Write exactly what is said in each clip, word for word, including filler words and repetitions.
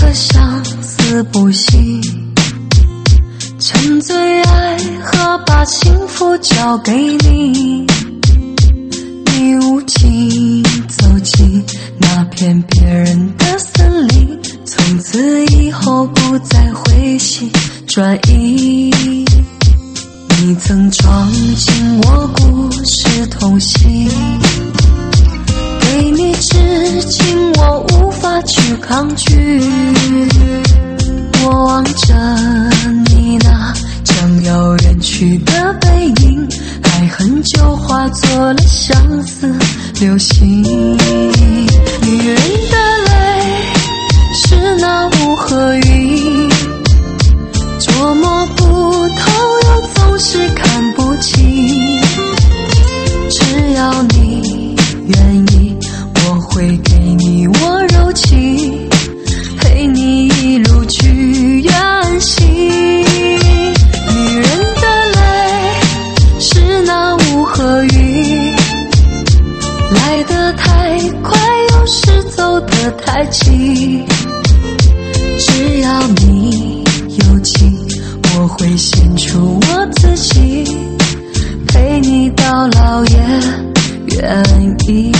颗相思不息，沉醉爱河，把幸福交给你。你无情走进那片别人的森林，从此以后不再回心转意。你曾闯进我故事痛心，给你至今我无法去抗拒。我望着你那将要远去的背影，爱恨就化作了相思流星。女人的泪是那雾和云，捉摸不透又总是看不清。只要你愿意，我会给你我柔情，陪你一路去远行。女人的泪是那雾和云，来得太快，有时走得太急。只要你有情，我会献出我自己，陪你到老也愿意。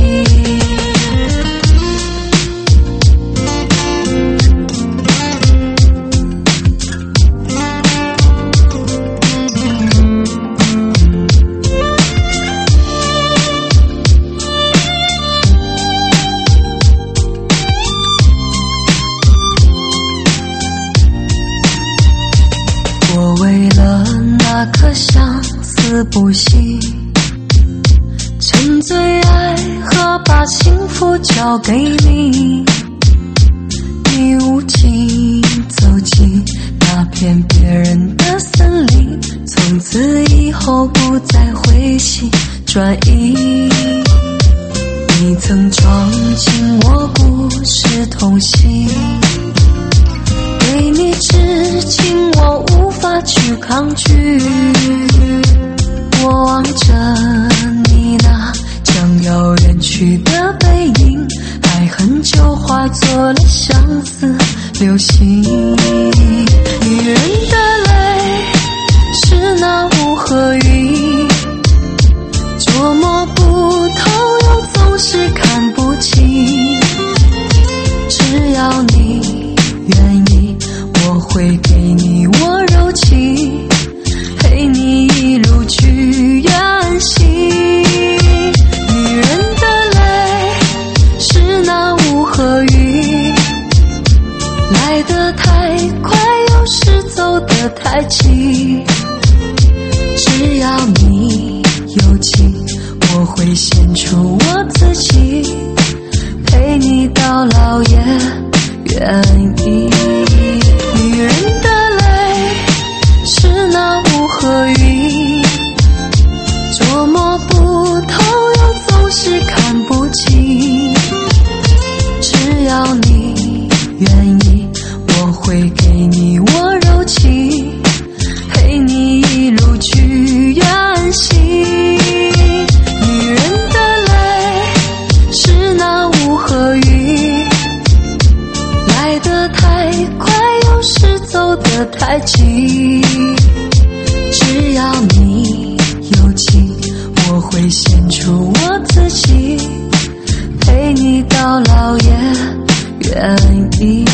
我为了那颗相思不息，沉醉爱河，把幸福交给你。你无情走进那片别人的森林，从此以后不再回心转意。你曾闯进我故事痛心，对你至今我无法去抗拒。我望着你那将要远去的背影，爱恨就化作了相思流星。女人的泪是那雾和云，捉摸不透又总是看不清。只要你愿意，我会给你我柔情，陪你一路去远行。女人的泪是那雾和云，来得太快，有时走得太急。只要你有情，我会献出我自己，陪你到老也愿意。女人的泪是那雾和云，捉摸不透又总是看不清。只要你愿意，我会给你我柔情，陪你一路去远行。女人的泪是那雾和云，来得太快，有时走得太急。只要你有情，我会献出我自己，陪你到老也愿意，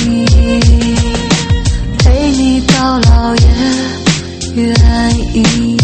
陪你到老也愿意。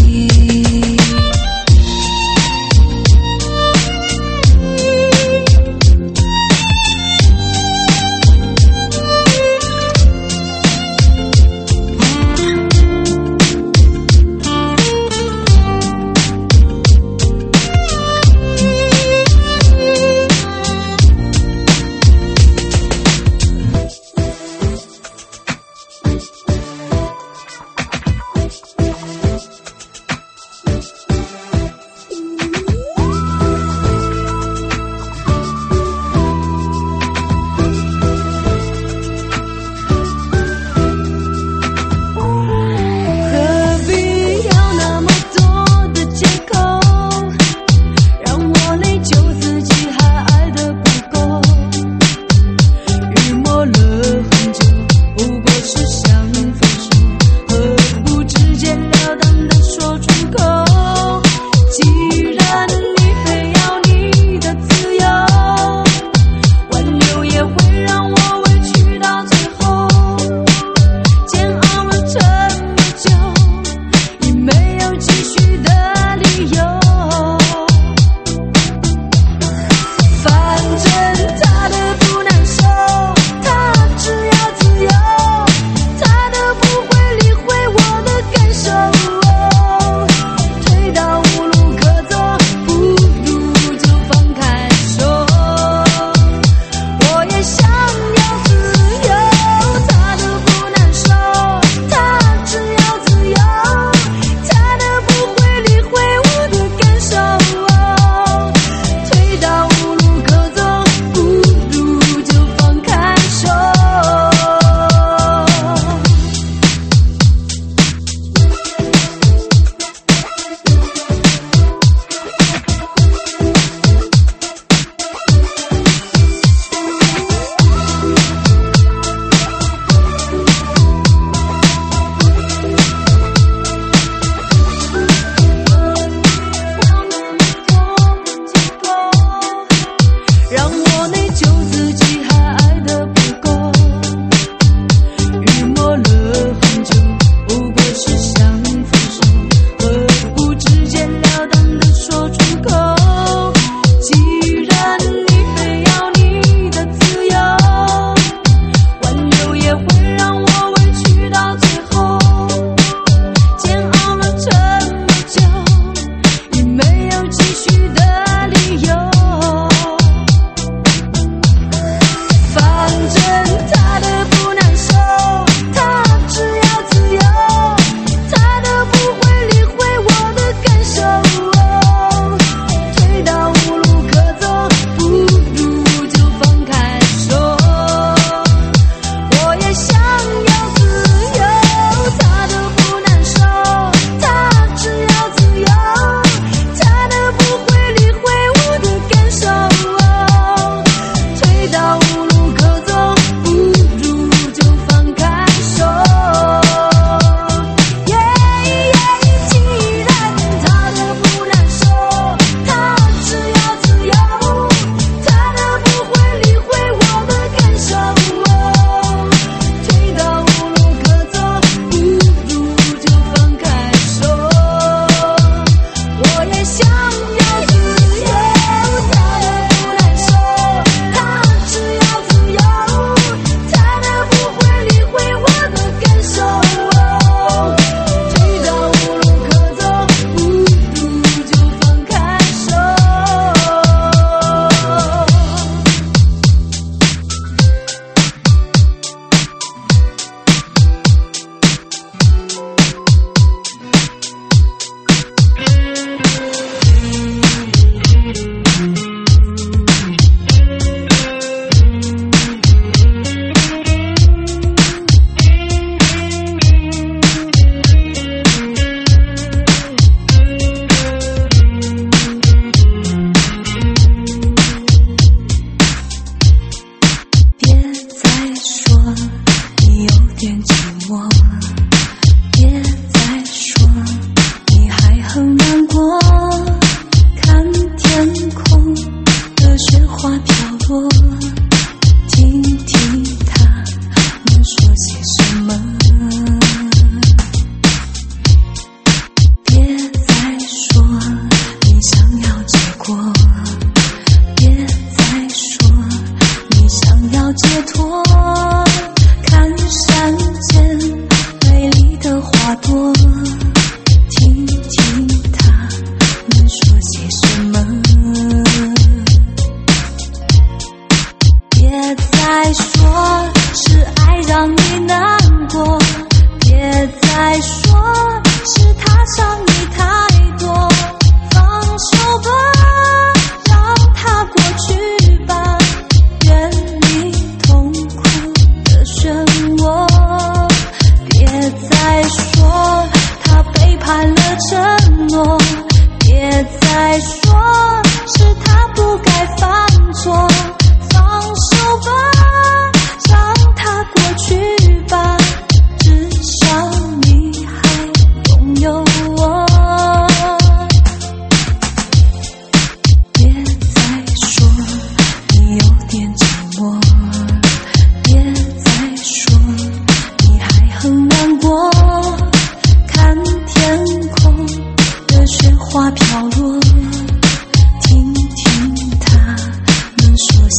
花飘落，听听它们说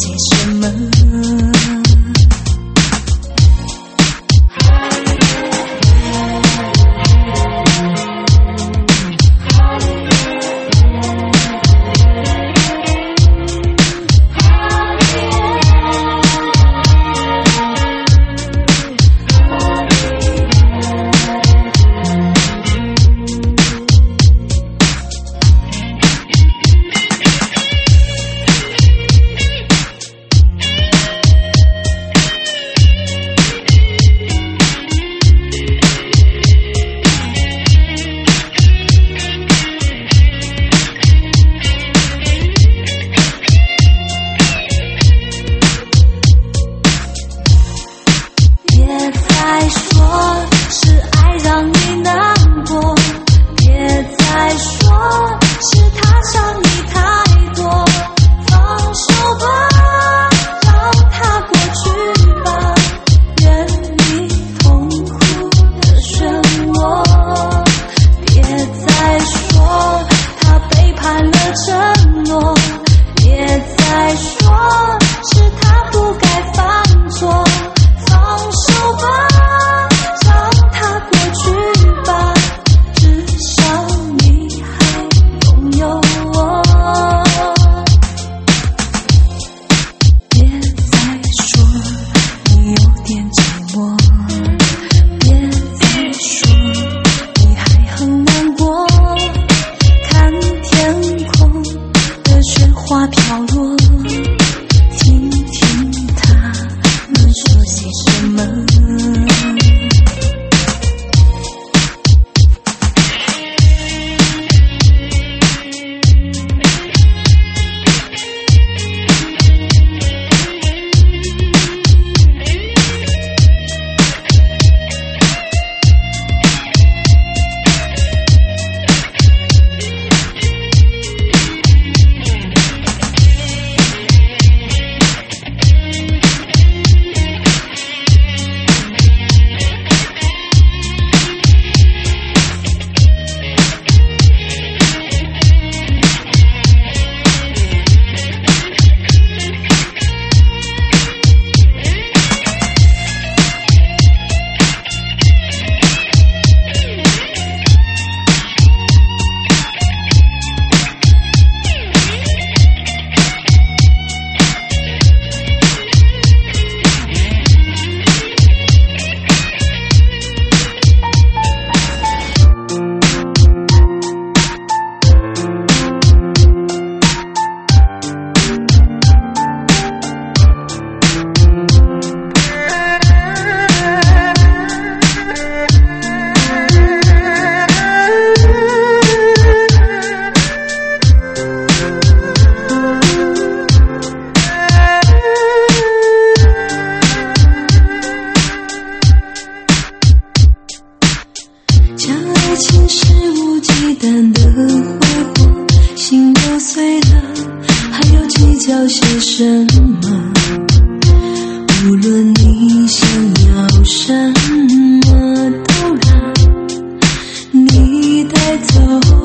什么，无论你想要什么，都让你带走。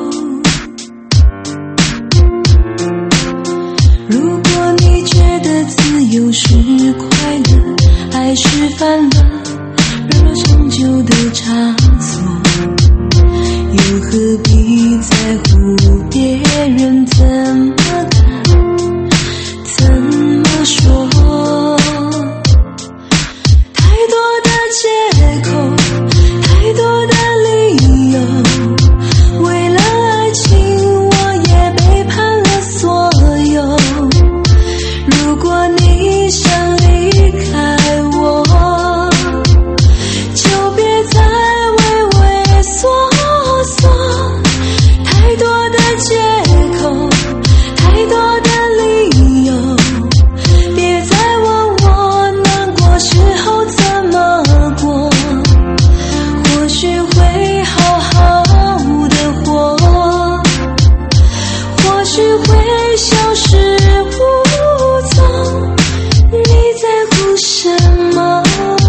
如果你觉得自由是快乐，爱是犯了软弱陈旧的差错，又何必在乎别人怎么看怎么说？太多的借口，太多的理由，为了爱情我也背叛了所有。如果你想离开我，就别再畏畏缩缩。太多的借口，太多的理由，别再问我难过时候怎么过。或许会好好的活，或许会消失无踪，你在乎什么？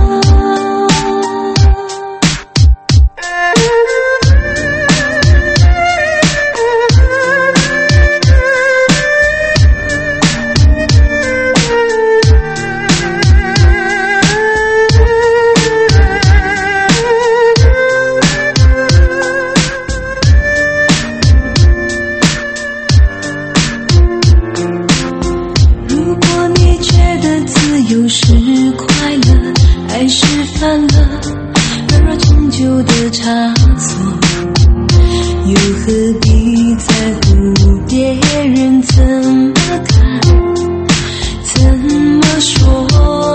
如果你觉得自由是快乐，爱是犯了软弱陈旧的差错，又何必在乎别人怎么看怎么说？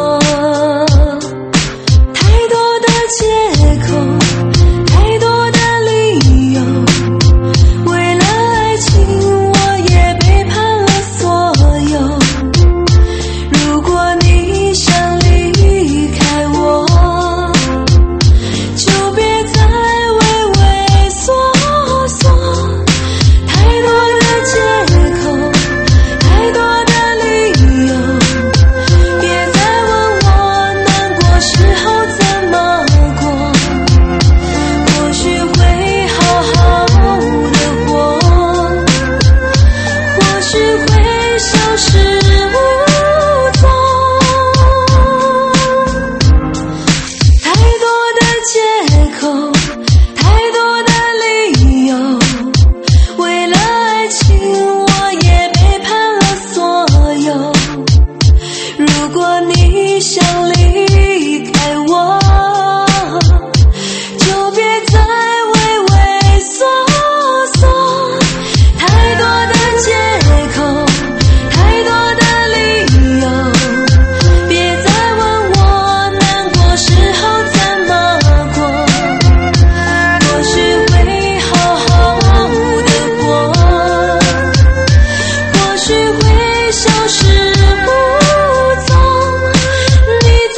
太多的借口，太多的理由，为了爱情我也背叛了所有。如果你想离开我，就别再畏畏缩缩。太多的借口，太多的理由，别再问我难过时候怎么过。或许会好好的活，或许会消失无踪。太多的借口，太多的理由，为了爱情我也背叛了所有。如果你想离开我，就别再畏畏缩缩。太多的借口，太多的理由，别再问我难过时候怎么过。或许会好好的活，或许会消失无踪，你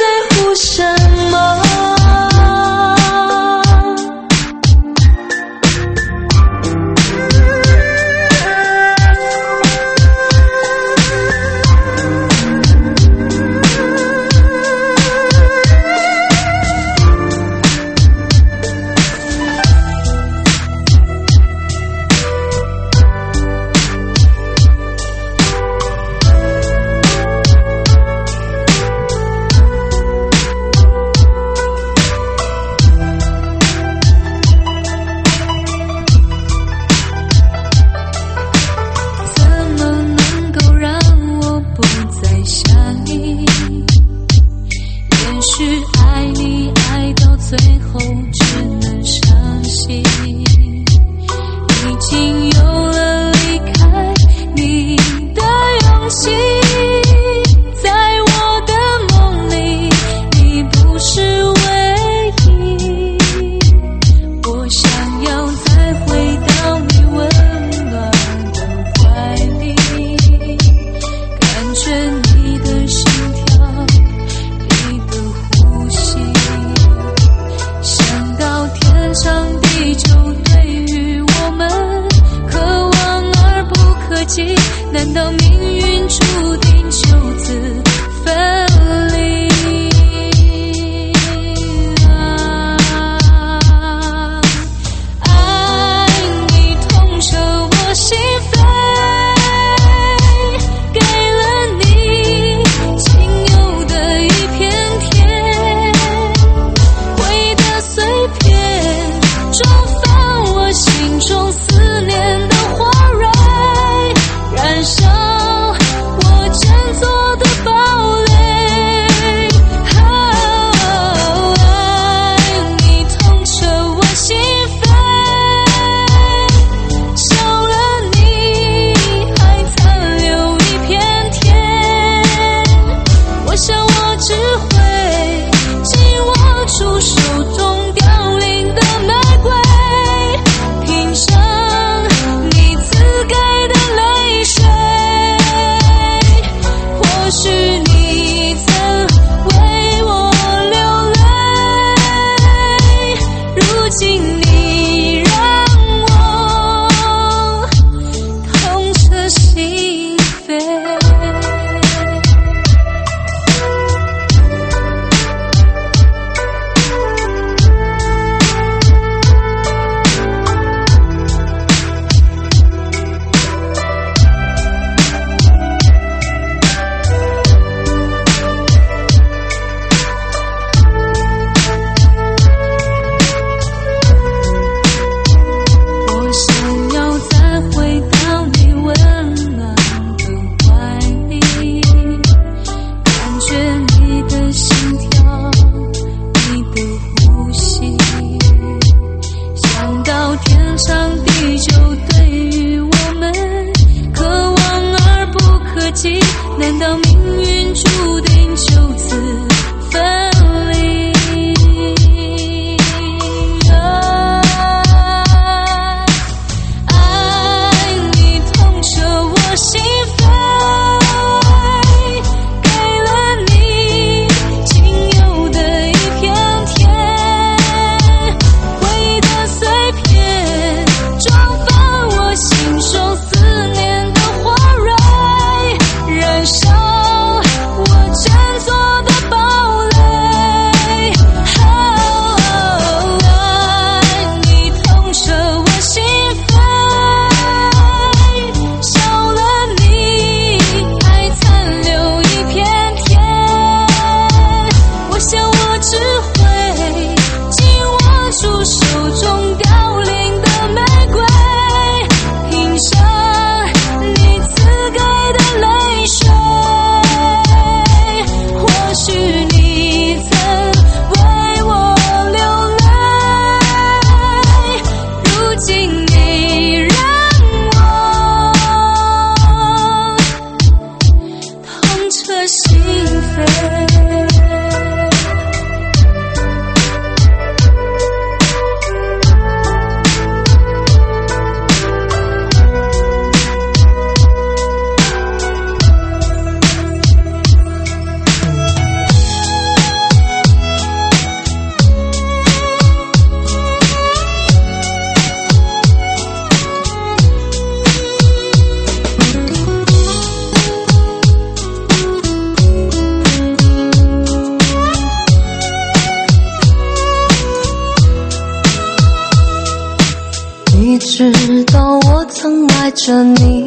你知道我曾爱着你，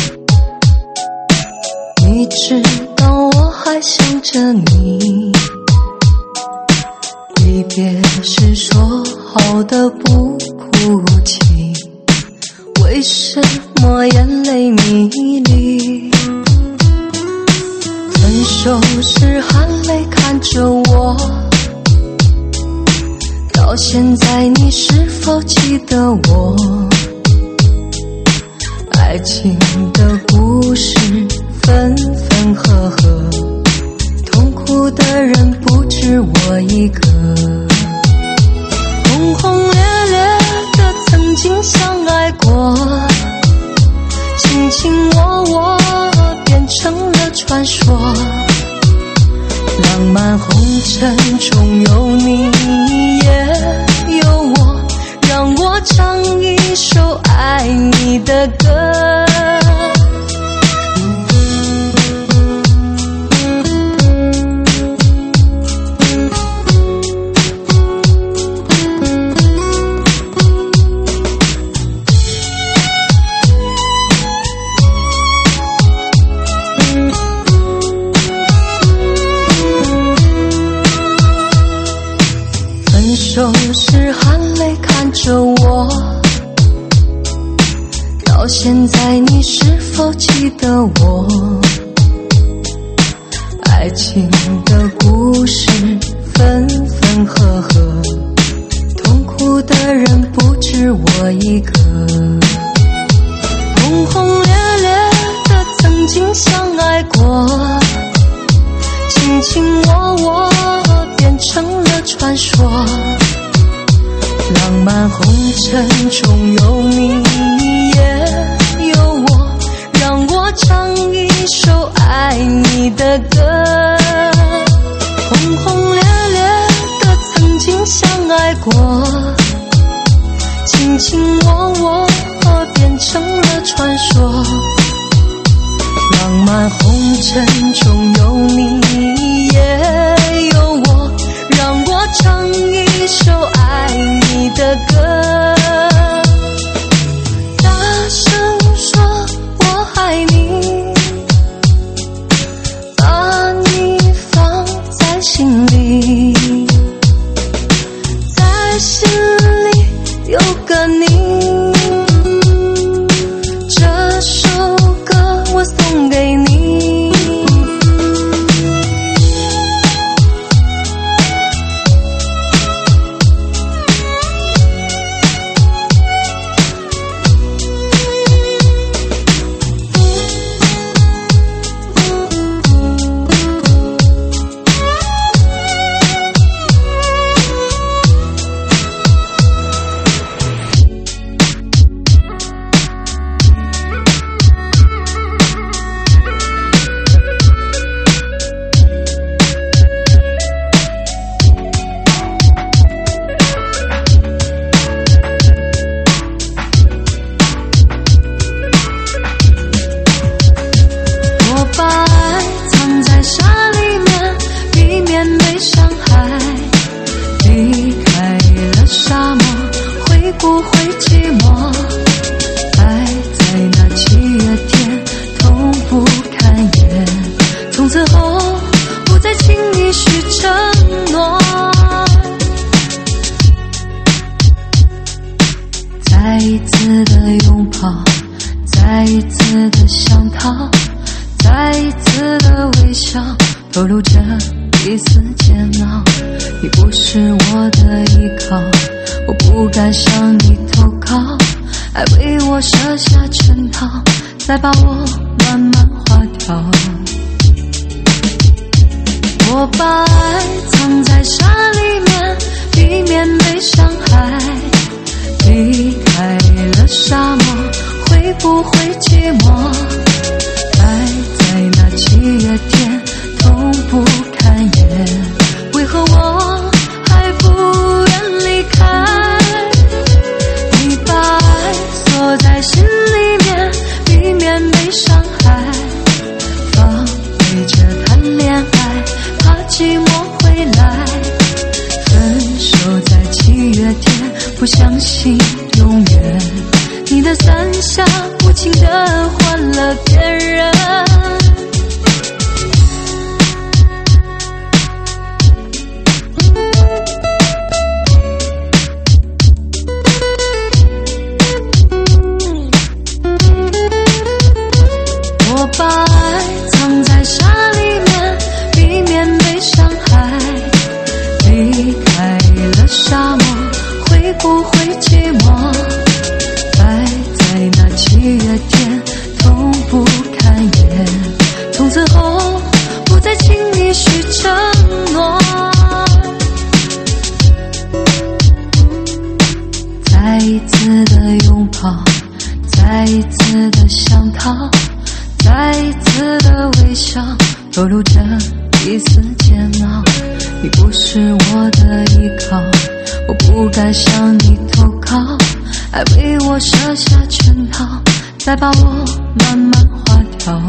你知道我还想着你，离别时说好的不哭泣，为什么眼泪迷离？分手时含泪看着我，到现在你是否记得我？爱情的故事分分合合，痛苦的人不止我一个。轰轰烈烈的曾经相爱过，卿卿我我变成了传说。浪漫红尘中有你也有我，让我唱一首爱你的歌。分手时含泪看着我，到现在你是否记得我？爱情的故事分分合合，痛苦的人不止我一个。轰轰烈烈的曾经相爱过，卿卿我我变成了传说。浪漫红尘中有你也有我，让我唱一首爱你的歌。轰轰烈烈的曾经相爱过，卿卿我我变成了传说。浪漫红尘中有你也有我，让我唱一首爱你的歌。大声说我爱你，把你放在心里，在心里有个你。这首歌我送给你。不会寂寞，爱在那七月天痛不堪言，从此后不再轻易许承诺。再一次的拥抱，再一次的想逃，再一次的微笑，透露着一丝煎熬。你不是我的依靠，我不敢向你投靠，爱为我设下圈套，再把我慢慢化掉。 我把爱藏在沙里面，避免被伤害。离开了沙漠，会不会寂寞？爱在那七月天，痛不堪言。为何我还不愿离开？你把爱锁在心里面，避免被伤害。放飞着谈恋爱，怕寂寞回来。分手在七月天，不相信永远。你的伞下无情地换了别人。我把爱藏在沙里面，避免被伤害。离开了沙漠，会不会寂寞？爱在那七月天，痛不堪言。从此后不再轻易许承诺。再一次的拥抱，再一次的想逃，再一次的微笑，透露着一丝煎熬。你不是我的依靠，我不该向你投靠，爱为我设下圈套，再把我慢慢划掉。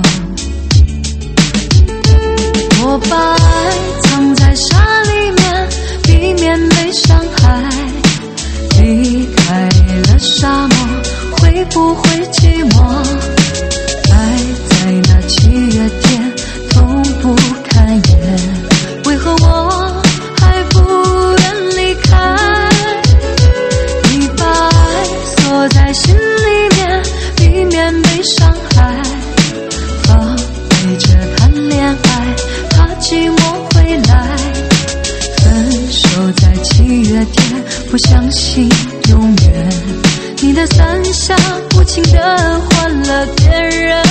我把爱藏在沙里面，避免被伤害。离开了沙漠，会不会寂寞？爱在那七月天，痛不堪言。为何我还不愿离开？你把爱锁在心里面，避免被伤害。放飞着谈恋爱，怕寂寞回来。分手在七月天，不相信永远。你的伞下无情地换了别人。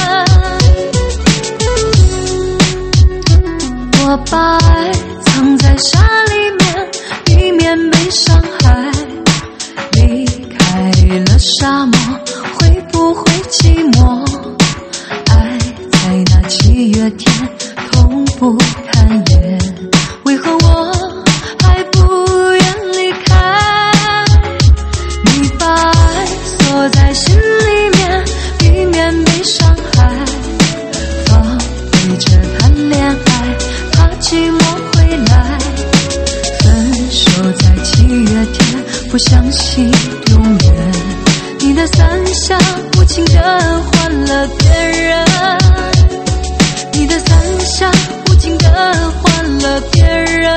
我把爱藏在沙里面，避免被伤害。离开了沙漠，会不会寂寞？爱在那七月天，痛不堪言。为何我还不愿离开？你把爱锁在心里面，避免被伤害。放飞着谈恋爱，怕寂寞回来。分手在七月天，不相信永远。你的伞下无情地换了别人。你的伞下无情地换了别人。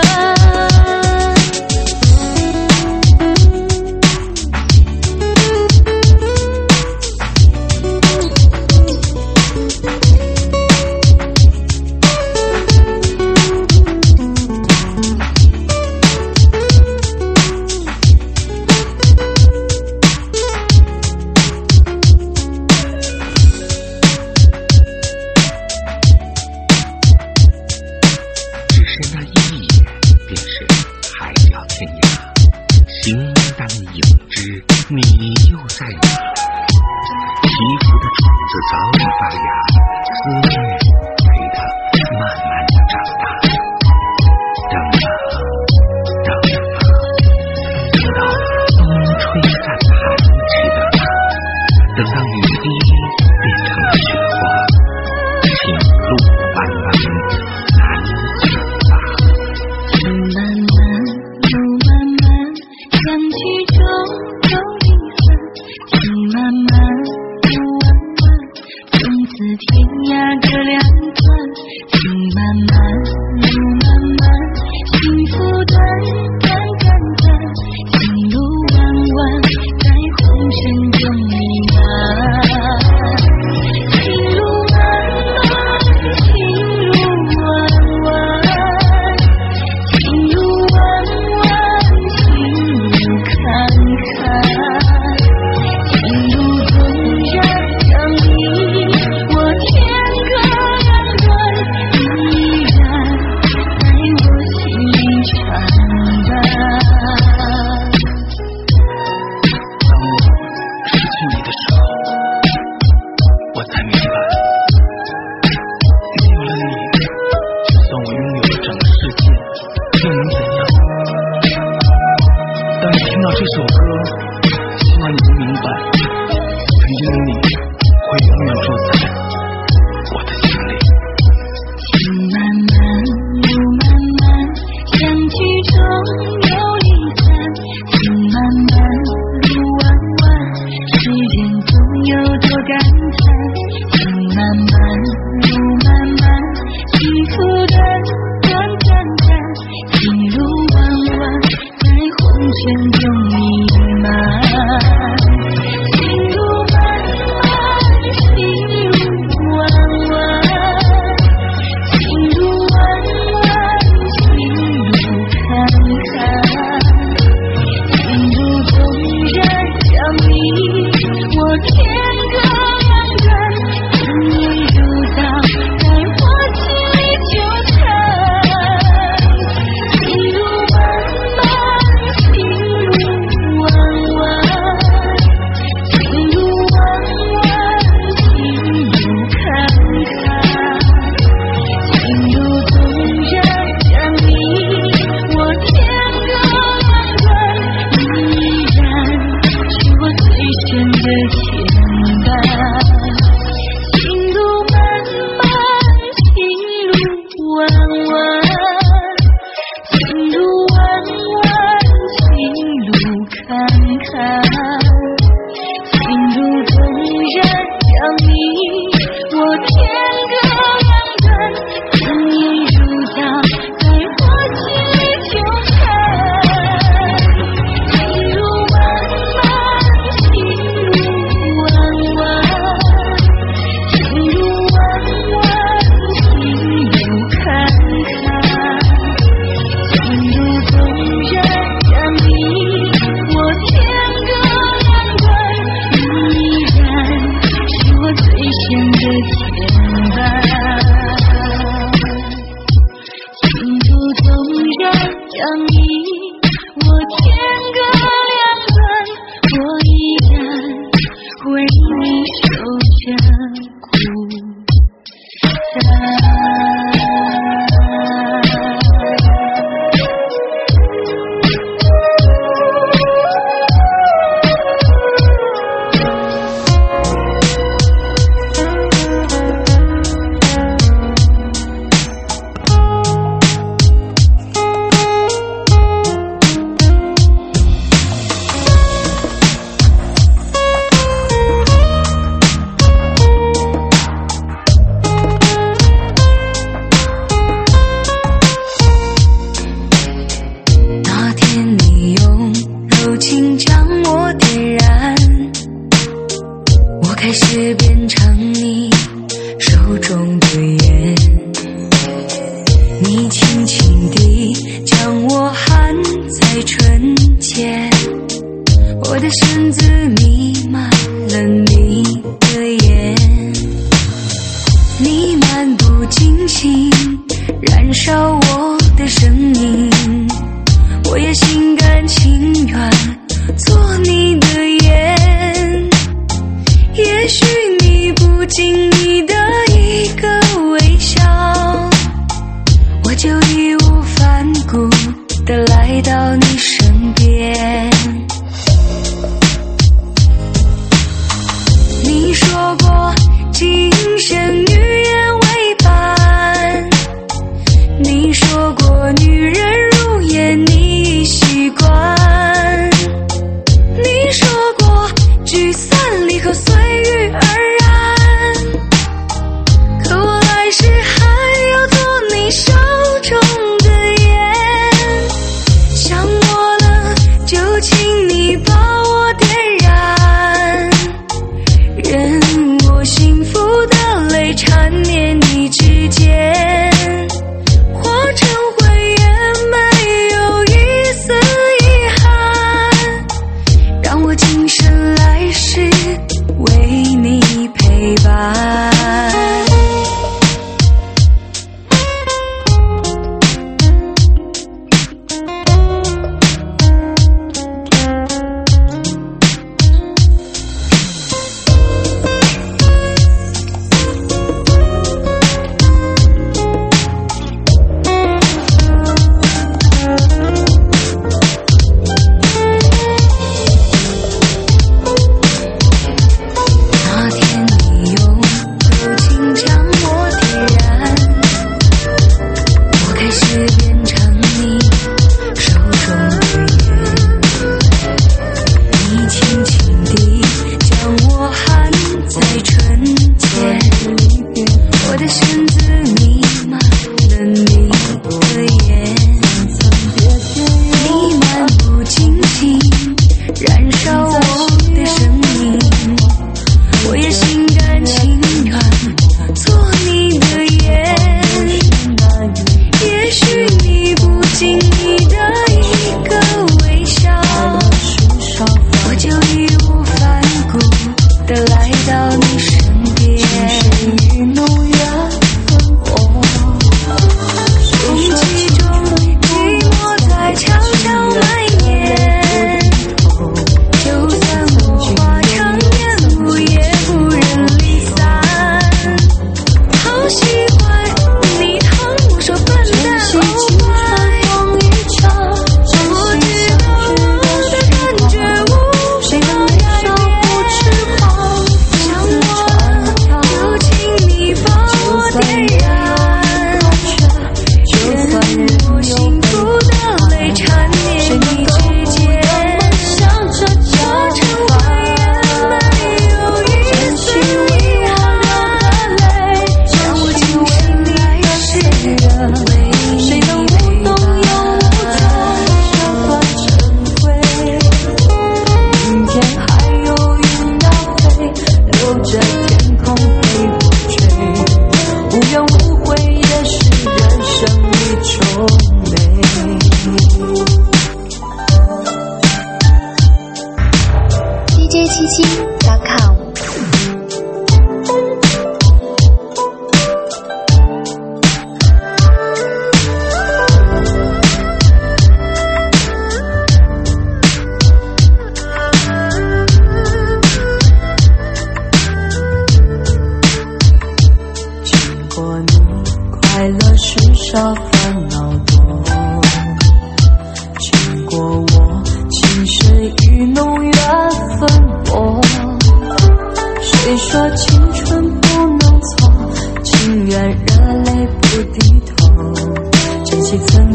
路漫漫，路漫漫，看这首歌，希望你能明白，曾经的你会永远住在我的心里。 情慢慢路漫漫，相聚中有离散，情慢慢路弯弯，时间总有多感叹。情慢慢路漫漫，幸福的短暂暂，情路弯弯，在红尘中弥漫。情路漫漫，情路弯弯，情路弯弯，情路坎坎，情路纵然相离，我天各两端，情意如刀，在我心里纠缠。情路漫漫，情路弯弯，情路弯弯，情路坎坎，情路纵然相离，我天各两端，你依然是我最深的牵绊。情路漫漫，情路弯弯，情路弯弯，情路坎坎，情路纵然相离，我天各两端，情意如刀，在我心里纠缠。情路漫漫，情路弯弯，情路弯弯，情路坎坎，情路纵然相离，我天各两端，你依然是我最深的牵绊。情路纵然相离，我天各两端，我依然为你守着孤单。那天你用柔情将我点燃，我开始变成你手中的烟，你轻轻地将我含在唇间，我的身子弥漫了你的眼，你漫不经心燃烧我的生命，我也心甘情愿做你的烟。也许你不经意的一个微笑，我就义无反顾地来到你身边。你说过今生女人为伴，你说过女人如烟你习惯，你说过聚散离合随遇而安，可我来世还要做你手中的烟。想我了就请你把我点燃，任我幸福的泪缠绵你指尖，化成灰也没有一丝遗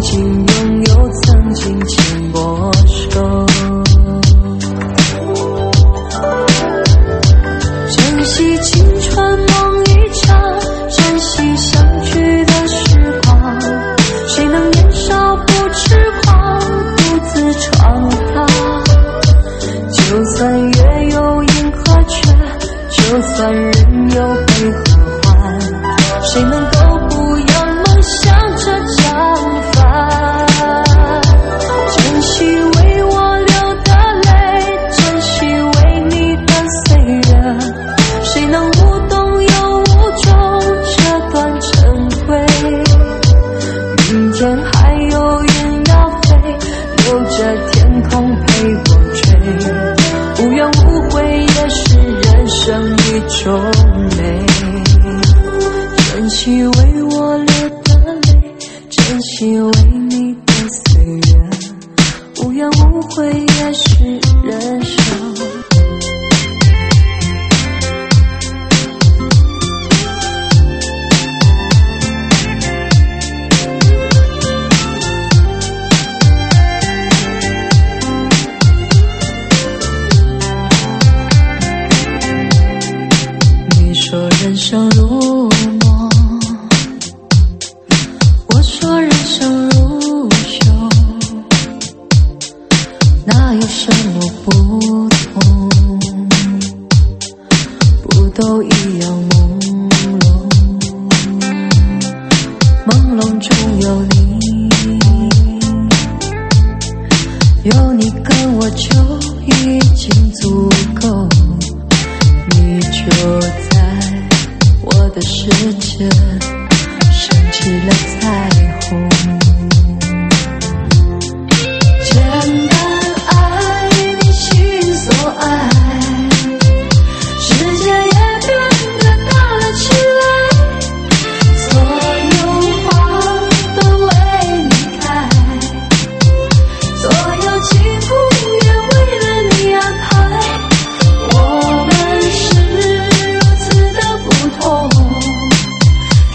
竟拥有曾经牵过手。珍惜青春梦一场，珍惜相聚的时光，谁能年少不痴狂，独自闯荡。就算月有阴和缺，就算人有悲和欢，谁能够不让梦想着长发？珍惜为我流的泪，珍惜为你的岁月，谁能无动又无衷这段珍贵？明天还有云要飞，留着天空陪我追，无怨无悔也是人生一种美。珍惜为我流的泪，珍惜为你的岁月，无怨无悔也是人生。你说人生如梦，我说人生如秀，哪有什么不同？不都一样朦胧，朦胧中有你，有你跟我就已经足够。你就在我的世界升起了彩虹，简单爱你心所爱，世界也变得大了起来，所有花都为你开，所有幸福也为了你安排。我们是如此的不同，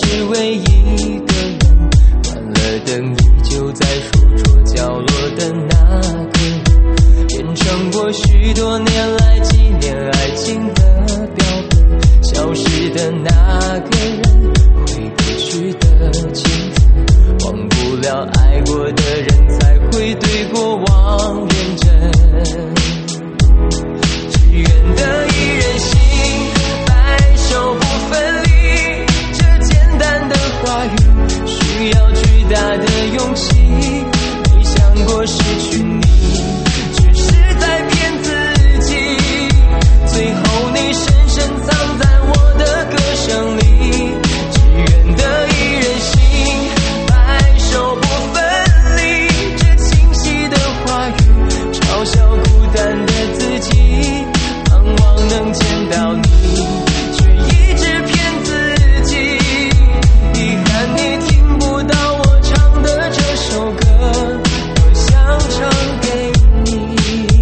是唯一的人，关了灯依旧在书桌角落的那个人，变成过许多年来纪念爱情的标本，消失的那个人，回不去的青春，忘不了爱过的人，才会对过往认真。只愿得一人心，白首不分离，这简单的话语需要巨大的勇气，没想过失去你，只是在骗自己，最后你深深藏在我的歌声里。只愿得一人心，白首不分离，这清晰的话语嘲笑孤单的自己，盼望能见到你，却一直骗自己，遗憾你听不到我唱的这首歌，我想唱给你。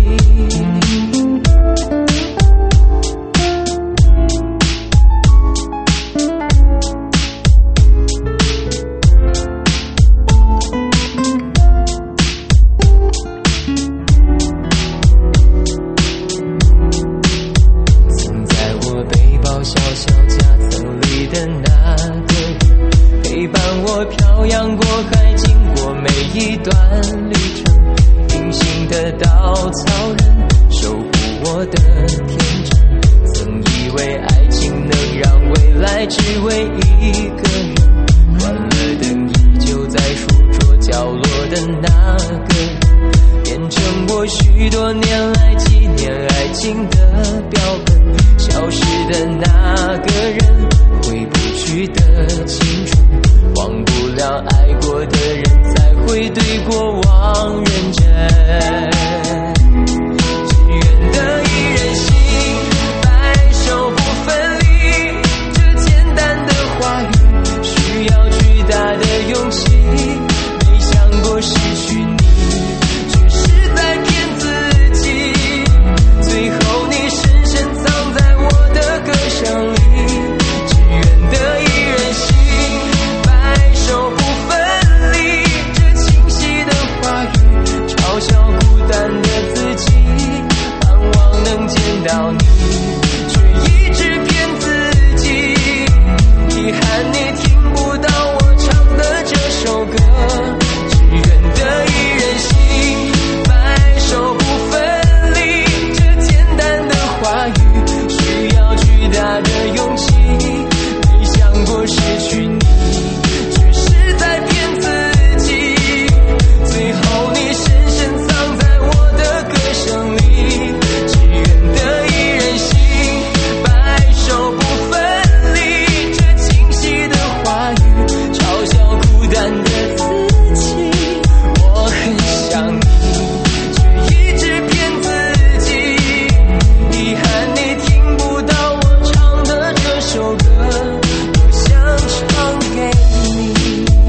曾在我背包小小夹层里的那个人，陪伴我漂洋过海，经过每一段旅程，隐形的稻草人，守护我的天真。曾以为爱情能让未来只为一个人，关了灯依旧在书桌角落的那个人，变成我许多年来纪念爱情的标本，消失的那个人，回不去的青春，忘不了爱过的人，才会对过往认真。只愿得一人心，白首不分离，这简单的话语需要巨大的勇气，没想过失去你，只是在骗自己，最后你深深藏在我的歌声里。只愿得一人心，白首不分离，这清晰的话语嘲笑孤单的自己，盼望能见到你，却一直骗自己，遗憾你听不到我唱的这首歌。只愿得一人心，白首不分离，这简单的话语需要巨大的勇气，没想过失去你，只是在骗自己，最后你深深藏在我的歌声里。只愿得一人心，白首不分离，这清晰的话语嘲笑孤单的自己，我很想你，却一直骗自己，遗憾你听不到我唱的这首歌，我想唱给你。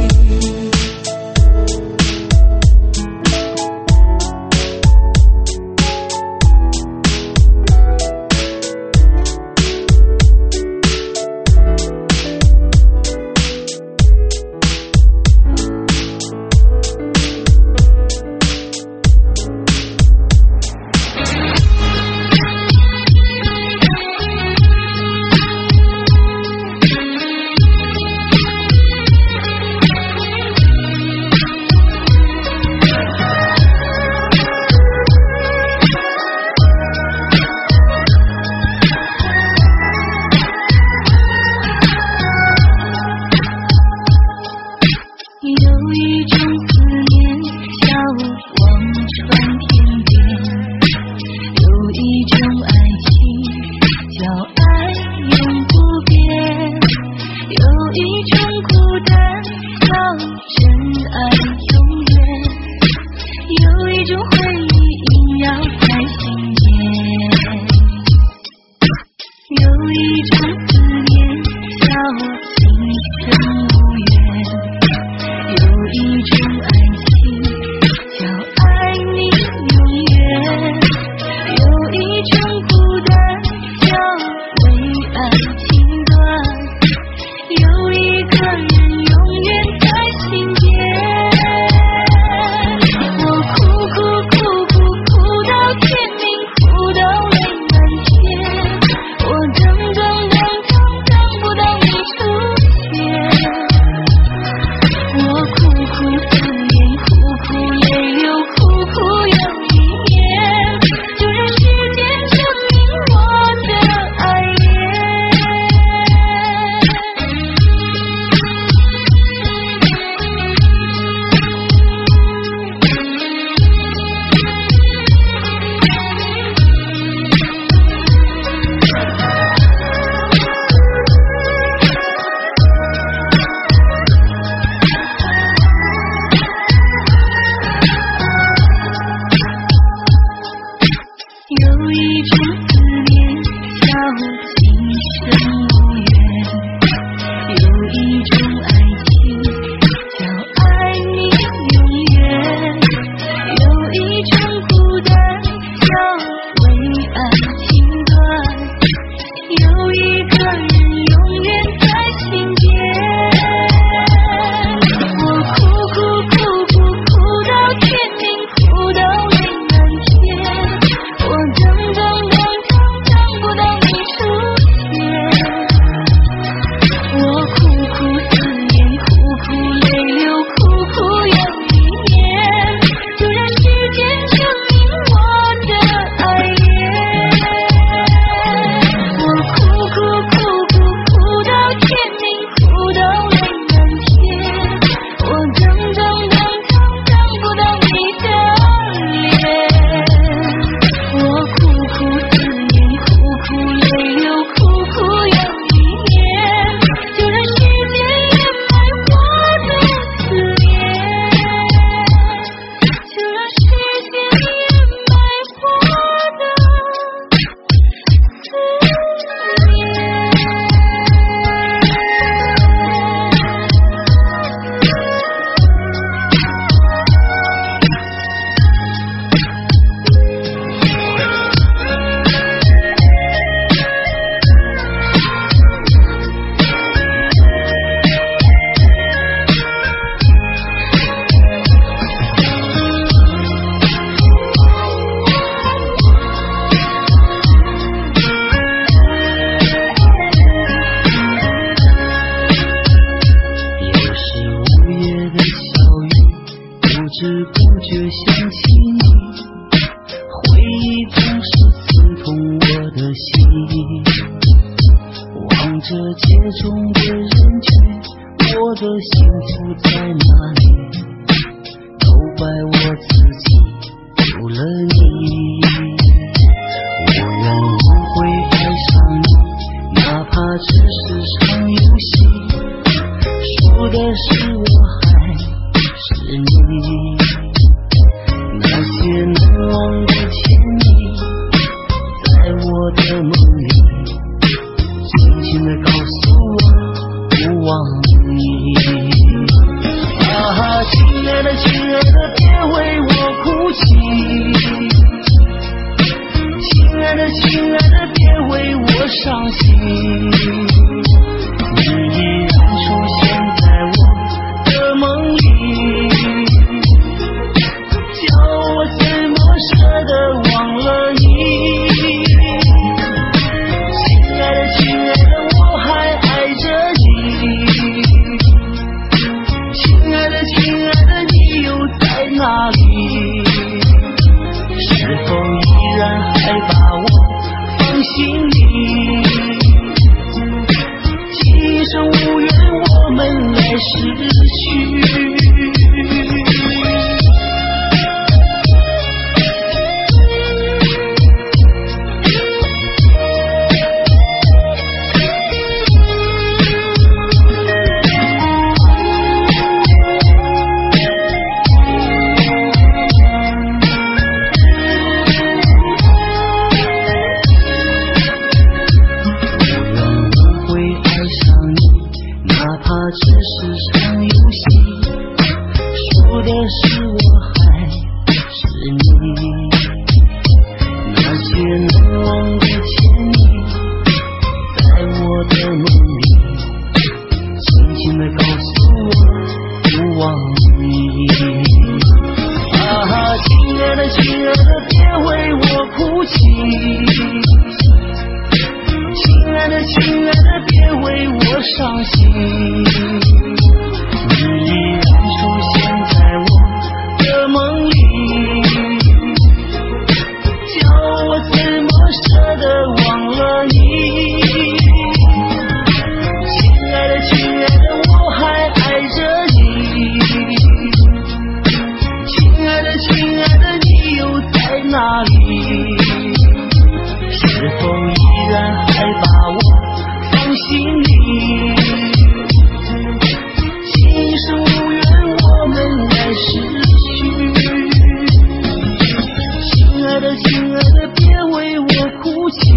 有一种思念叫望穿天边，有一种爱情叫爱永不变，有一种孤单叫真爱永远，有一种回忆萦绕在心间，有一种思念叫今生无缘，有一种爱情叫爱你永远，有一种孤单叫为爱情断，有一个我的幸福在哪里？都怪我自己有了你。我愿无悔爱上你，哪怕只是场游戏，输的是我还是你。那些难忘的甜蜜，在我的梦里轻轻地告诉我不忘你。啊，亲爱的亲爱的别为我哭泣，亲爱的亲爱的别为我伤心，你依然出现在我的梦里，叫我怎么舍得忘了你。亲爱的亲爱的我还爱着你，亲爱的亲爱的你又在哪里？是否依然还把我放心里？今生无缘我们来失去。只是场游戏，输的是我还是你。那些难忘的甜蜜，在我的梦里轻轻地告诉我不忘你。啊，亲爱的亲爱的别为我哭泣，亲爱的亲爱的别为我伤心，你依然出现在我的梦里，叫我怎么舍得忘了你。亲爱的亲爱的我还爱着你，亲爱的亲爱的你又在哪里？是否依然还把我放心里？今生无缘我们来失去。亲爱的亲爱的别为我哭泣，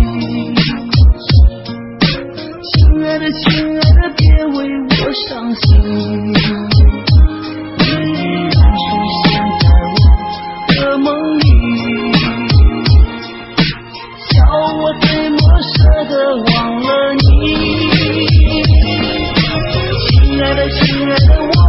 亲爱的亲爱的别为我伤心，你依然出现在我的梦里，叫我怎么舍得忘了你。亲爱的亲爱的我